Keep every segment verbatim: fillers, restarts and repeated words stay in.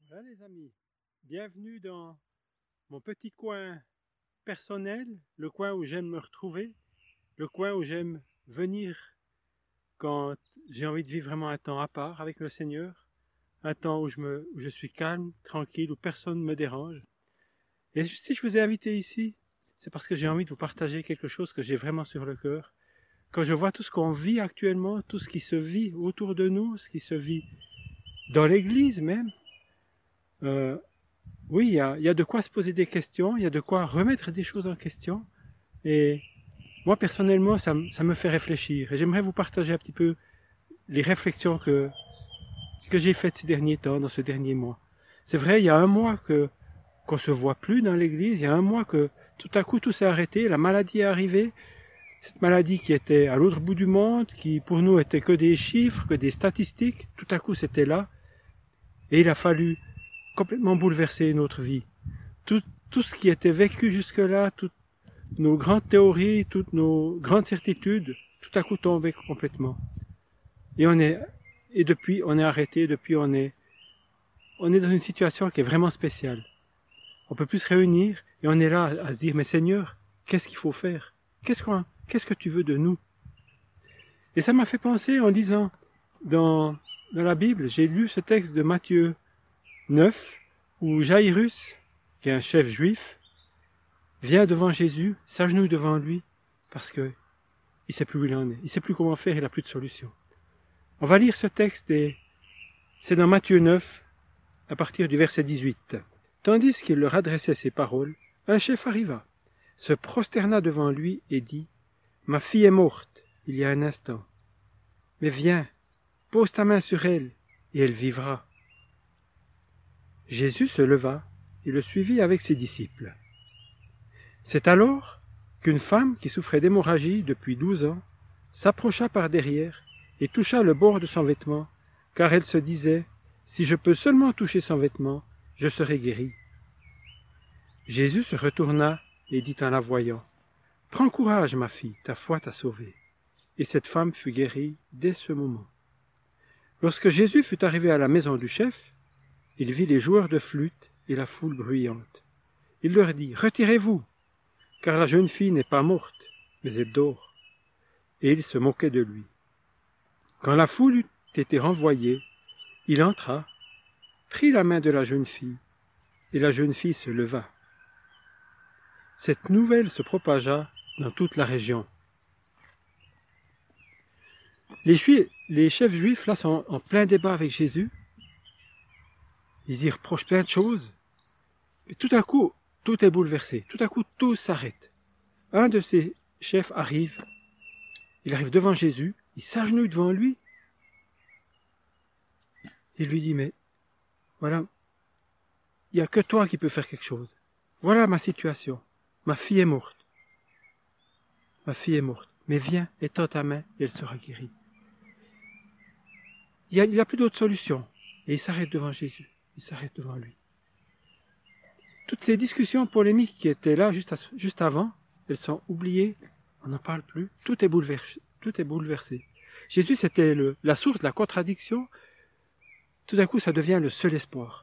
Voilà les amis, bienvenue dans mon petit coin personnel, le coin où j'aime me retrouver, le coin où j'aime venir quand j'ai envie de vivre vraiment un temps à part avec le Seigneur, un temps où je, me, où je suis calme, tranquille, où personne ne me dérange. Et si je vous ai invité ici, c'est parce que j'ai envie de vous partager quelque chose que j'ai vraiment sur le cœur. Quand je vois tout ce qu'on vit actuellement, tout ce qui se vit autour de nous, ce qui se vit dans l'Église même, euh, oui, il y a, y a de quoi se poser des questions, il y a de quoi remettre des choses en question. Et moi, personnellement, ça, ça me fait réfléchir. Et j'aimerais vous partager un petit peu les réflexions que, que j'ai faites ces derniers temps, dans ce dernier mois. C'est vrai, il y a un mois que qu'on ne se voit plus dans l'église, il y a un mois que tout à coup tout s'est arrêté, la maladie est arrivée, cette maladie qui était à l'autre bout du monde, qui pour nous était que des chiffres, que des statistiques, tout à coup c'était là, et il a fallu complètement bouleverser notre vie. Tout, tout ce qui était vécu jusque-là, toutes nos grandes théories, toutes nos grandes certitudes, tout à coup tombé complètement. Et on est, et depuis on est arrêté, depuis on est, on est dans une situation qui est vraiment spéciale. On peut plus se réunir et on est là à se dire, mais Seigneur, qu'est-ce qu'il faut faire? Qu'est-ce qu'on, qu'est-ce que tu veux de nous? Et ça m'a fait penser en lisant dans, dans la Bible, j'ai lu ce texte de Matthieu neuf, où Jairus, qui est un chef juif, vient devant Jésus, s'agenouille devant lui, parce que il sait plus où il en est, il sait plus comment faire, il n'a plus de solution. On va lire ce texte et c'est dans Matthieu neuf, à partir du verset dix-huit. Tandis qu'il leur adressait ces paroles, un chef arriva, se prosterna devant lui et dit, « Ma fille est morte, il y a un instant. Mais viens, pose ta main sur elle, et elle vivra. » Jésus se leva et le suivit avec ses disciples. C'est alors qu'une femme qui souffrait d'hémorragie depuis douze ans s'approcha par derrière et toucha le bord de son vêtement, car elle se disait, « Si je peux seulement toucher son vêtement, je serai guéri. » Jésus se retourna et dit en la voyant, « Prends courage, ma fille, ta foi t'a sauvée. » Et cette femme fut guérie dès ce moment. Lorsque Jésus fut arrivé à la maison du chef, il vit les joueurs de flûte et la foule bruyante. Il leur dit, « Retirez-vous, car la jeune fille n'est pas morte, mais elle dort. » Et il se moquait de lui. Quand la foule eut été renvoyée, il entra, prit la main de la jeune fille, et la jeune fille se leva. Cette nouvelle se propagea dans toute la région. Les, juifs, les chefs juifs là sont en plein débat avec Jésus. Ils y reprochent plein de choses. Et tout à coup, tout est bouleversé. Tout à coup, tout s'arrête. Un de ces chefs arrive. Il arrive devant Jésus. Il s'agenouille devant lui. Il lui dit, mais voilà, il n'y a que toi qui peux faire quelque chose. Voilà ma situation. Ma fille est morte. Ma fille est morte. Mais viens, étends ta main et elle sera guérie. Il n'a plus d'autre solution. Et il s'arrête devant Jésus. Il s'arrête devant lui. Toutes ces discussions polémiques qui étaient là juste, à, juste avant, elles sont oubliées. On n'en parle plus. Tout est bouleversé. Tout est bouleversé. Jésus, c'était le, la source de la contradiction. Tout d'un coup, ça devient le seul espoir.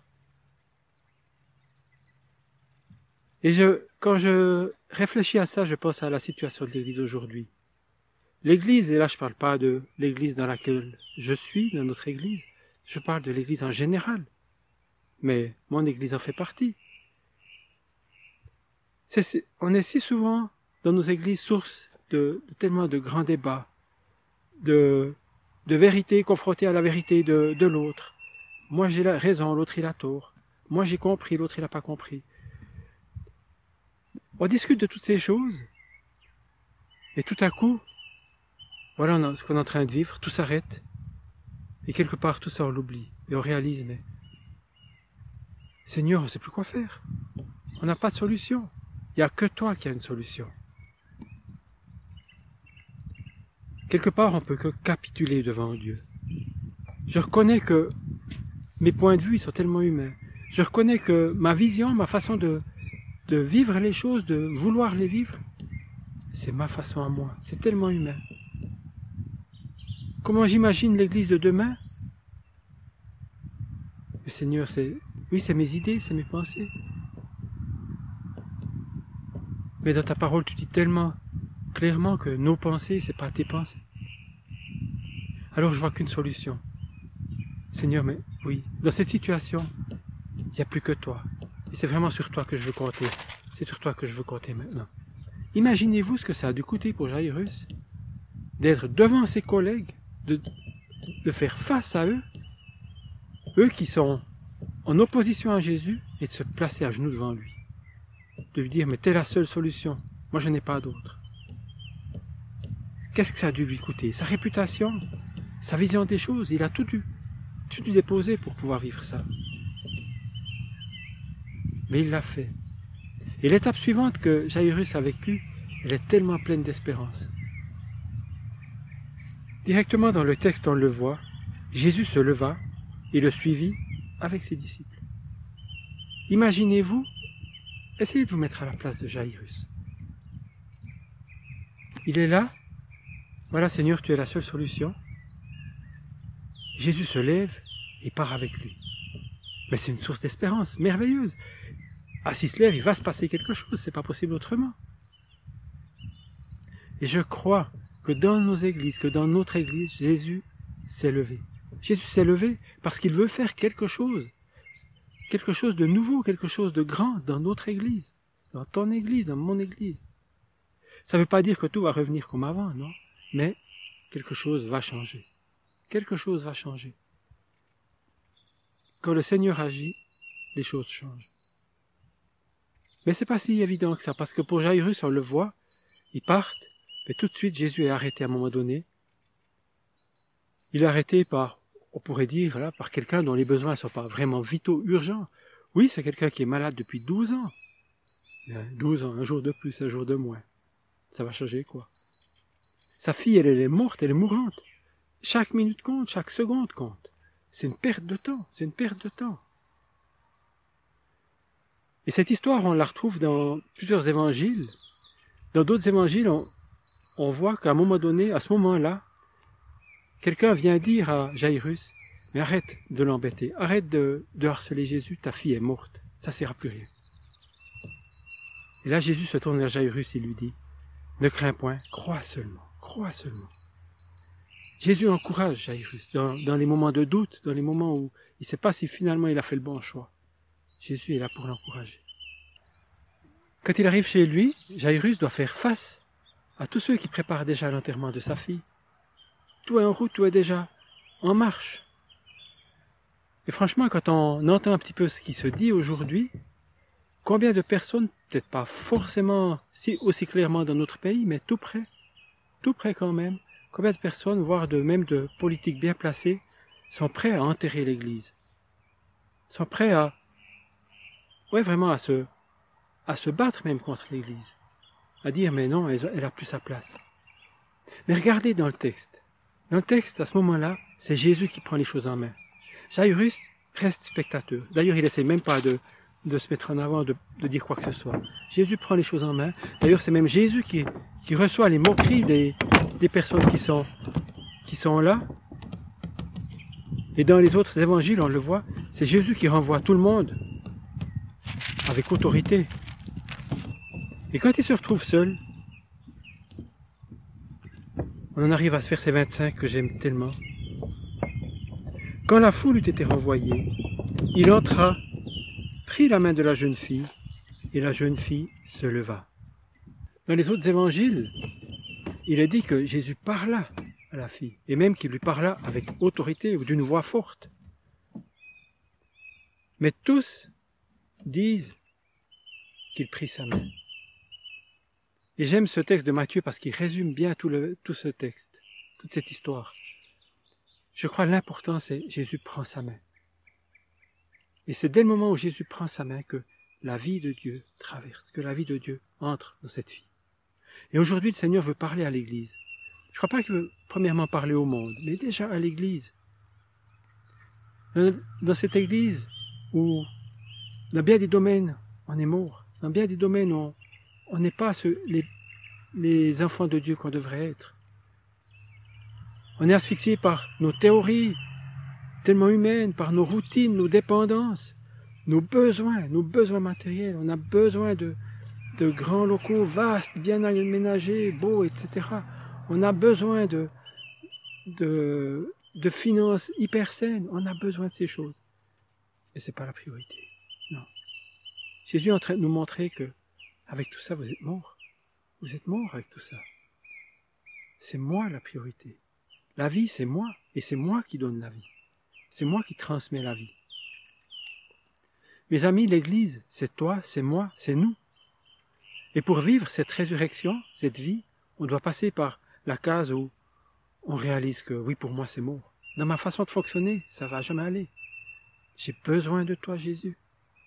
Et je, quand je réfléchis à ça, je pense à la situation de l'Église aujourd'hui. L'Église, et là je ne parle pas de l'Église dans laquelle je suis, dans notre Église, je parle de l'Église en général. Mais mon Église en fait partie. C'est, on est si souvent dans nos Églises source de, de tellement de grands débats, de, de vérité confrontée à la vérité de, de l'autre. Moi j'ai la raison, l'autre il a tort. Moi j'ai compris, l'autre il n'a pas compris. On discute de toutes ces choses, et tout à coup, voilà ce qu'on est en train de vivre, tout s'arrête, et quelque part tout ça on l'oublie, et on réalise, mais Seigneur, on ne sait plus quoi faire, on n'a pas de solution, il n'y a que toi qui as une solution. Quelque part on ne peut que capituler devant Dieu. Je reconnais que mes points de vue ils sont tellement humains, je reconnais que ma vision, ma façon de de vivre les choses, de vouloir les vivre, c'est ma façon à moi, c'est tellement humain. Comment j'imagine l'Église de demain? Le Seigneur, c'est, Oui, c'est mes idées, c'est mes pensées. Mais dans ta parole, tu dis tellement clairement que nos pensées, c'est pas tes pensées. Alors je vois qu'une solution. Seigneur, mais oui, dans cette situation, il n'y a plus que toi. Et c'est vraiment sur toi que je veux compter. C'est sur toi que je veux compter maintenant. Imaginez-vous ce que ça a dû coûter pour Jairus d'être devant ses collègues, de, de faire face à eux, eux qui sont en opposition à Jésus, et de se placer à genoux devant lui. De lui dire, mais t'es la seule solution, moi je n'ai pas d'autre. Qu'est-ce que ça a dû lui coûter? Sa réputation, sa vision des choses, il a tout dû, tout dû déposer pour pouvoir vivre ça. Mais il l'a fait. Et l'étape suivante que Jairus a vécue, elle est tellement pleine d'espérance. Directement dans le texte, on le voit, Jésus se leva et le suivit avec ses disciples. Imaginez-vous, essayez de vous mettre à la place de Jairus. Il est là, voilà Seigneur, tu es la seule solution. Jésus se lève et part avec lui. Mais c'est une source d'espérance merveilleuse. Ah, s'il se lève, il va se passer quelque chose, c'est pas possible autrement. Et je crois que dans nos églises, que dans notre église, Jésus s'est levé. Jésus s'est levé parce qu'il veut faire quelque chose, quelque chose de nouveau, quelque chose de grand dans notre église, dans ton église, dans mon église. Ça ne veut pas dire que tout va revenir comme avant, non, mais quelque chose va changer. Quelque chose va changer. Quand le Seigneur agit, les choses changent. Mais ce n'est pas si évident que ça, parce que pour Jairus, on le voit, ils partent, mais tout de suite, Jésus est arrêté à un moment donné. Il est arrêté par, on pourrait dire, là, par quelqu'un dont les besoins ne sont pas vraiment vitaux, urgents. Oui, c'est quelqu'un qui est malade depuis douze ans. douze ans, un jour de plus, un jour de moins. Ça va changer quoi? Sa fille, elle, elle est morte, elle est mourante. Chaque minute compte, chaque seconde compte. C'est une perte de temps, c'est une perte de temps. Et cette histoire, on la retrouve dans plusieurs évangiles. Dans d'autres évangiles, on, on voit qu'à un moment donné, à ce moment-là, quelqu'un vient dire à Jairus, mais arrête de l'embêter, arrête de, de harceler Jésus, ta fille est morte, ça ne sert à plus rien. Et là, Jésus se tourne vers Jairus et lui dit, ne crains point, crois seulement, crois seulement. Jésus encourage Jairus dans, dans les moments de doute, dans les moments où il ne sait pas si finalement il a fait le bon choix. Jésus est là pour l'encourager. Quand il arrive chez lui, Jairus doit faire face à tous ceux qui préparent déjà l'enterrement de sa fille. Tout est en route, tout est déjà en marche. Et franchement, quand on entend un petit peu ce qui se dit aujourd'hui, combien de personnes, peut-être pas forcément si, aussi clairement dans notre pays, mais tout près, tout près quand même, combien de personnes, voire de, même de politiques bien placés, sont prêts à enterrer l'Église, sont prêts à, ouais, vraiment à se, à se battre même contre l'Église, à dire mais non, elle, elle a plus sa place. Mais regardez dans le texte. Dans le texte, à ce moment-là, c'est Jésus qui prend les choses en main. Jairus reste spectateur. D'ailleurs, il n'essaie même pas de, de se mettre en avant, de, de dire quoi que ce soit. Jésus prend les choses en main. D'ailleurs, c'est même Jésus qui, qui reçoit les moqueries des, des personnes qui sont, qui sont là. Et dans les autres évangiles, on le voit, c'est Jésus qui renvoie tout le monde avec autorité. Et quand il se retrouve seul, on en arrive à ce verset vingt-cinq que j'aime tellement. Quand la foule eut été renvoyée, il entra, prit la main de la jeune fille, et la jeune fille se leva. Dans les autres évangiles, il est dit que Jésus parla à la fille, et même qu'il lui parla avec autorité ou d'une voix forte. Mais tous disent qu'il prit sa main. Et j'aime ce texte de Matthieu parce qu'il résume bien tout, le, tout ce texte, toute cette histoire. Je crois que l'important, c'est Jésus prend sa main. Et c'est dès le moment où Jésus prend sa main que la vie de Dieu traverse, que la vie de Dieu entre dans cette fille. Et aujourd'hui, le Seigneur veut parler à l'Église. Je ne crois pas qu'il veut premièrement parler au monde, mais déjà à l'Église. Dans cette Église où, dans bien des domaines, on est mort. Dans bien des domaines, on on n'est pas ce, les, les enfants de Dieu qu'on devrait être. On est asphyxié par nos théories tellement humaines, par nos routines, nos dépendances. nos besoins, nos besoins matériels. On a besoin de, de grands locaux vastes, bien aménagés, beaux, et cetera. On a besoin de, de, de finances hyper saines. On a besoin de ces choses. Et ce n'est pas la priorité. Non. Jésus est en train de nous montrer que avec tout ça, vous êtes mort. Vous êtes mort avec tout ça. C'est moi la priorité. La vie, c'est moi. Et c'est moi qui donne la vie. C'est moi qui transmets la vie. Mes amis, l'Église, c'est toi, c'est moi, c'est nous. Et pour vivre cette résurrection, cette vie, on doit passer par la case où on réalise que oui, pour moi, c'est mort. Dans ma façon de fonctionner, ça ne va jamais aller. J'ai besoin de toi, Jésus.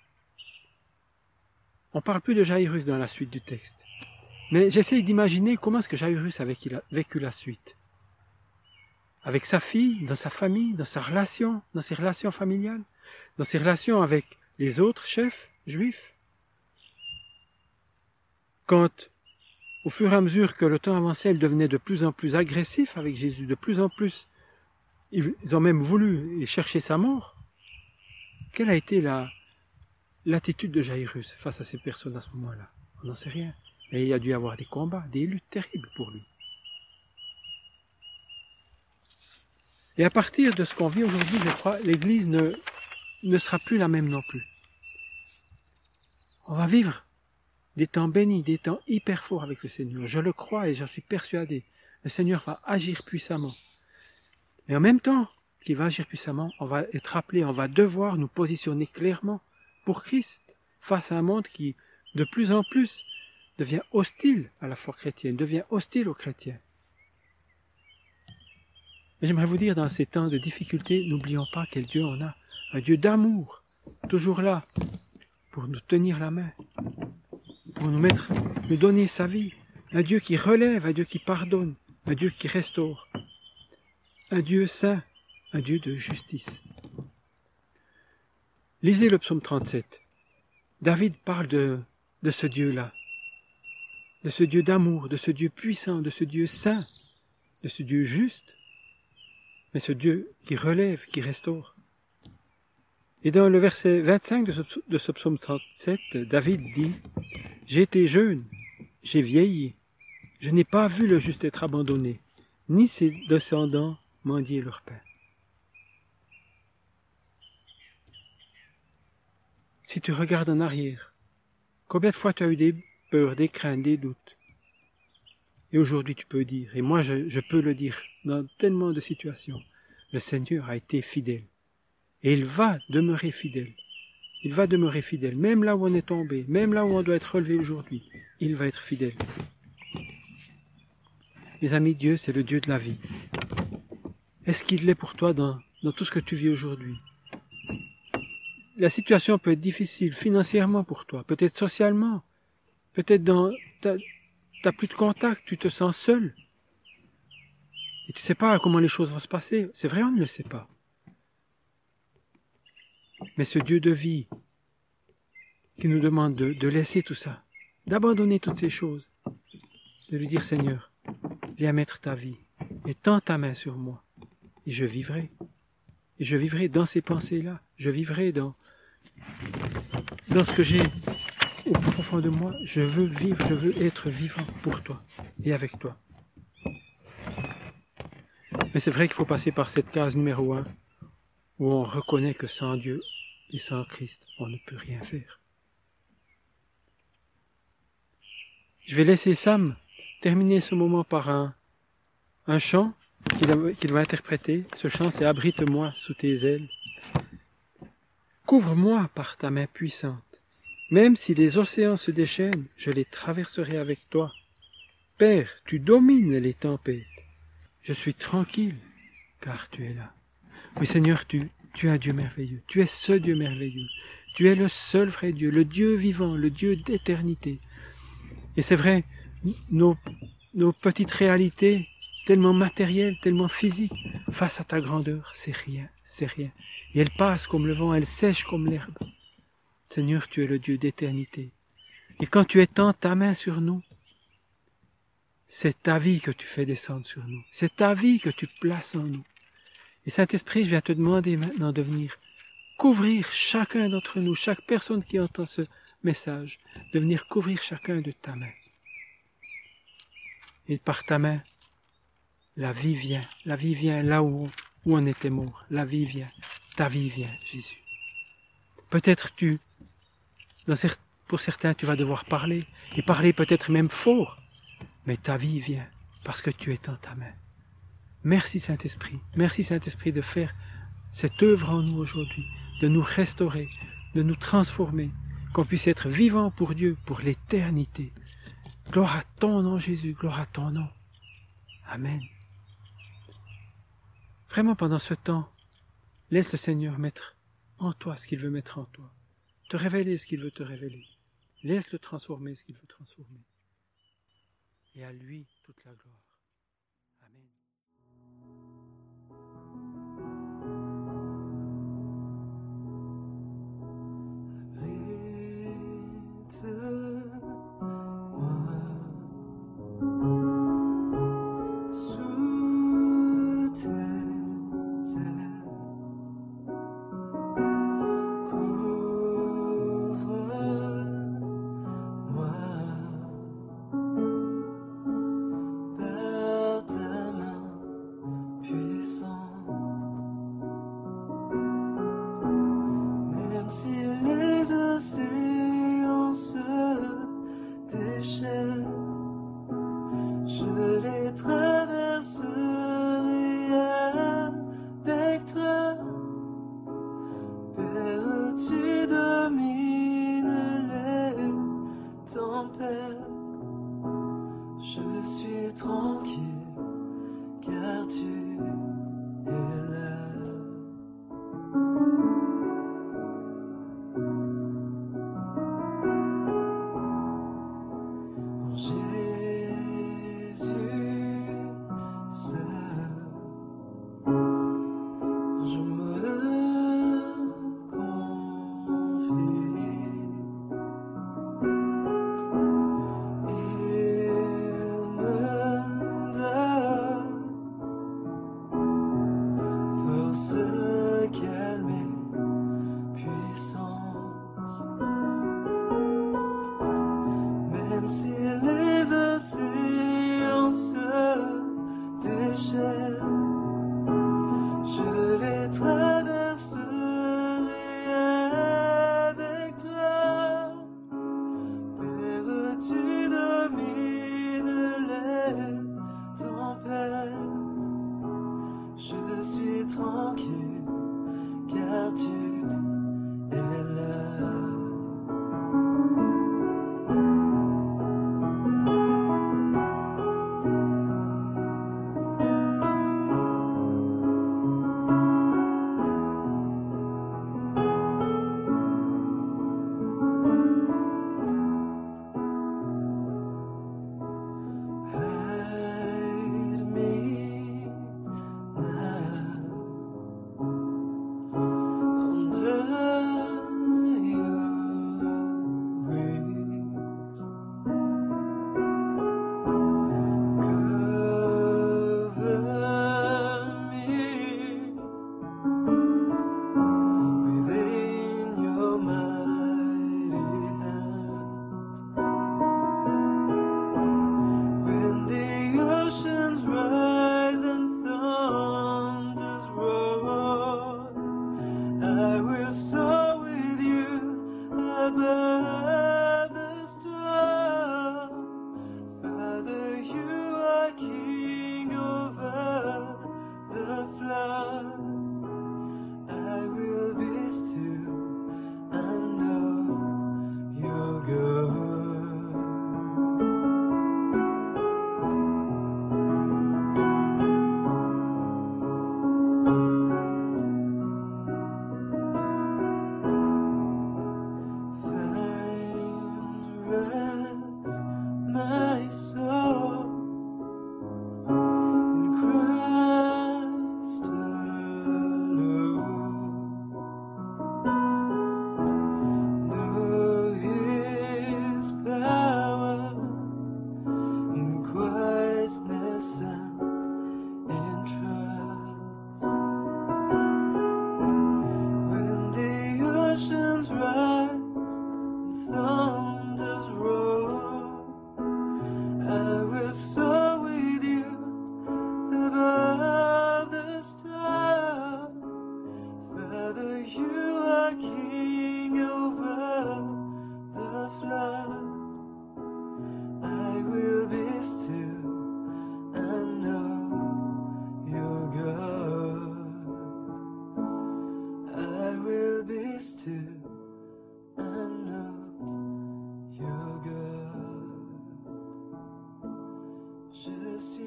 On ne parle plus de Jairus dans la suite du texte. Mais j'essaye d'imaginer comment est-ce que Jairus a vécu la, vécu la suite. Avec sa fille, dans sa famille, dans sa relation, dans ses relations familiales, dans ses relations avec les autres chefs juifs. Quand, au fur et à mesure que le temps avançait, elle devenait de plus en plus agressif avec Jésus, de plus en plus, ils ont même voulu chercher sa mort. Quelle a été la, l'attitude de Jairus face à ces personnes à ce moment-là? On n'en sait rien. Mais il y a dû y avoir des combats, des luttes terribles pour lui. Et à partir de ce qu'on vit aujourd'hui, je crois, l'Église ne, ne sera plus la même non plus. On va vivre des temps bénis, des temps hyper forts avec le Seigneur. Je le crois et j'en suis persuadé. Le Seigneur va agir puissamment. Mais en même temps qu'il va agir puissamment, on va être appelé, on va devoir nous positionner clairement pour Christ, face à un monde qui, de plus en plus, devient hostile à la foi chrétienne, devient hostile aux chrétiens. Mais j'aimerais vous dire, dans ces temps de difficulté, n'oublions pas quel Dieu on a. Un Dieu d'amour, toujours là, pour nous tenir la main, pour nous mettre, nous donner sa vie. Un Dieu qui relève, un Dieu qui pardonne, un Dieu qui restaure. Un Dieu saint, un Dieu de justice. Lisez le psaume trente-sept. David parle de, de ce Dieu-là, de ce Dieu d'amour, de ce Dieu puissant, de ce Dieu saint, de ce Dieu juste, mais ce Dieu qui relève, qui restaure. Et dans le verset vingt-cinq de ce, de ce psaume trente-sept, David dit « J'ai été jeune, j'ai vieilli, je n'ai pas vu le juste être abandonné, ni ses descendants mendier leur pain. » Si tu regardes en arrière, combien de fois tu as eu des peurs, des craintes, des doutes? Et aujourd'hui tu peux dire, et moi je, je peux le dire dans tellement de situations, le Seigneur a été fidèle. Et il va demeurer fidèle. Il va demeurer fidèle. Même là où on est tombé, même là où on doit être relevé aujourd'hui, il va être fidèle. Mes amis, Dieu, c'est le Dieu de la vie. Est-ce qu'il l'est pour toi dans, dans tout ce que tu vis aujourd'hui? La situation peut être difficile financièrement pour toi, peut-être socialement, peut-être dans ta, t'as plus de contact, tu te sens seul. Et tu ne sais pas comment les choses vont se passer. C'est vrai, on ne le sait pas. Mais ce Dieu de vie qui nous demande de, de laisser tout ça, d'abandonner toutes ces choses, de lui dire Seigneur, viens mettre ta vie et tends ta main sur moi et je vivrai. Et je vivrai dans ces pensées-là, je vivrai dans, dans ce que j'ai au plus profond de moi. Je veux vivre, je veux être vivant pour toi et avec toi. Mais c'est vrai qu'il faut passer par cette case numéro un, où on reconnaît que sans Dieu et sans Christ, on ne peut rien faire. Je vais laisser Sam terminer ce moment par un, un chant qu'il, qu'il va interpréter. Ce chant, c'est « Abrite-moi sous tes ailes ». Couvre-moi par ta main puissante. Même si les océans se déchaînent, je les traverserai avec toi. Père, tu domines les tempêtes. Je suis tranquille, car tu es là. Oui, Seigneur, tu, tu es un Dieu merveilleux. Tu es ce Dieu merveilleux. Tu es le seul vrai Dieu, le Dieu vivant, le Dieu d'éternité. Et c'est vrai, nos, nos petites réalités, tellement matérielles, tellement physiques, face à ta grandeur, c'est rien, c'est rien. Et elles passent comme le vent, elles sèchent comme l'herbe. Seigneur, tu es le Dieu d'éternité. Et quand tu étends ta main sur nous, c'est ta vie que tu fais descendre sur nous. C'est ta vie que tu places en nous. Et Saint-Esprit, je viens te demander maintenant de venir couvrir chacun d'entre nous, chaque personne qui entend ce message, de venir couvrir chacun de ta main. Et par ta main, la vie vient, la vie vient là où, où on était mort, la vie vient, ta vie vient, Jésus. Peut-être tu, dans cer- pour certains, tu vas devoir parler, et parler peut-être même fort, mais ta vie vient, parce que tu es dans ta main. Merci Saint-Esprit, merci Saint-Esprit de faire cette œuvre en nous aujourd'hui, de nous restaurer, de nous transformer, qu'on puisse être vivant pour Dieu, pour l'éternité. Gloire à ton nom Jésus, gloire à ton nom. Amen. Vraiment pendant ce temps, laisse le Seigneur mettre en toi ce qu'il veut mettre en toi, te révéler ce qu'il veut te révéler, laisse-le transformer ce qu'il veut transformer. Et à lui toute la gloire. Amen.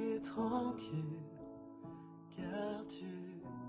suis tranquille, car tu